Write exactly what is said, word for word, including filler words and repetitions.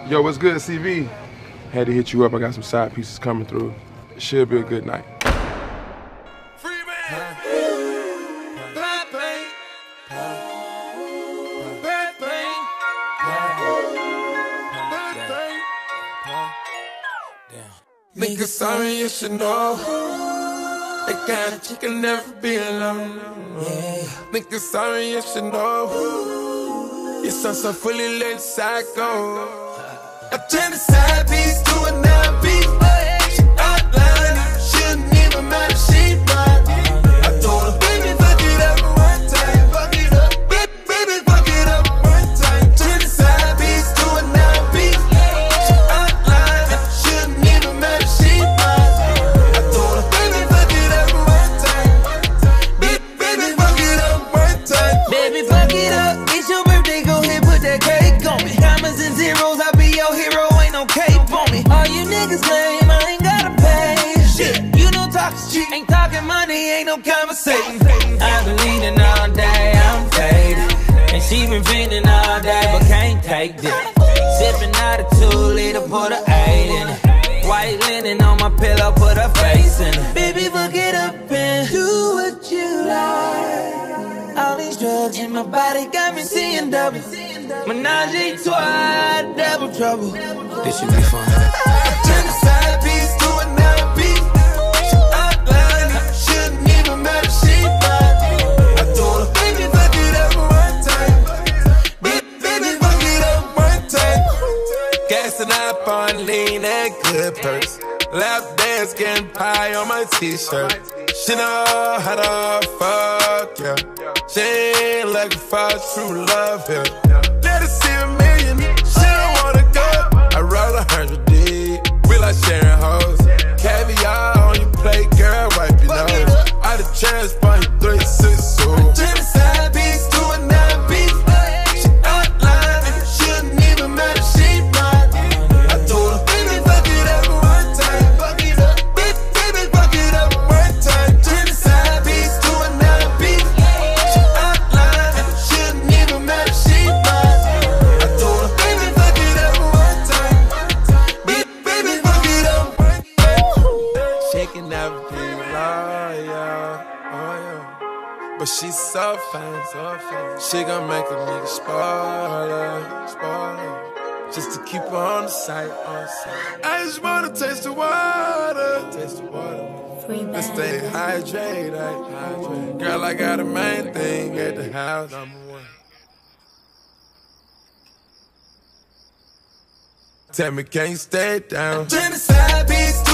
Yo, what's good, C V? Had to hit you up. I got some side pieces coming through. It should be a good night. Free man. Bad pain. Bad pain. Bad pain. Nigga, sorry, you should know. That kind of chick can never be alone. Nigga, sorry, you should know. Your son so fully let psycho. I turn the side piece to a nine piece. She outline it, shouldn't even matter, she mine. I told her, baby, fuck it up one time. Fuck it up, baby, fuck it up one time. Turn the side piece to a nine piece. She outline it, shouldn't even matter, she mine. I told her, baby, fuck it up one time. Baby, fuck it up one time. Baby, fuck it up, it's your birthday, go ahead, put that cake on me. Commas and zeros, I be your hero, ain't no cape on me. All you niggas lame, I ain't gotta pay. Shit, you don't talk shit, ain't talking money, ain't no conversation. I've been leaning all day, I'm faded. And she been feeling all day, but can't take this. Sipping out a two liter, put a eight in it. White linen on my pillow, put her face in it. Baby, fuck it up and do what you like. All these drugs in my body got me seeing double. Menage a trois, double trouble. This should be fun. Turn the side piece to a nine piece. She outline it, shouldn't even matter, she mine. I told her, baby, fuck it up one time. Baby, fuck it up one time. Gassing up on lean and good purse. Lap dance, getting pie on my t-shirt. She know how to fuck, yeah. She ain't looking for true love here. Let her see a million, she don't wanna go. I roll a hundred deep, we like sharing hoes. Caviar on your plate, girl, wipe your nose. Out of chance, find you three, six, so. Turn the side piece to a nine piece. She outline it, shouldn't even matter, she mine. I told her, baby, fuck it up one time. Fuck it up, baby, fuck it up one time. Turn the side piece to a nine piece. She outline it, shouldn't even matter, she mine. I told her, baby, fuck it up one time. Baby, fuck it up one time. She can never be loyal, oh yeah. But she's so fine, so fine. She gon' make a nigga spoiler, spoiler. Just to keep her on the side, on the side. I just wanna taste the water, taste the water. Let's stay hydrated, hydrated. Girl, I got a main thing at the house. Number one. Tell me, can't you stay down? Turn the side piece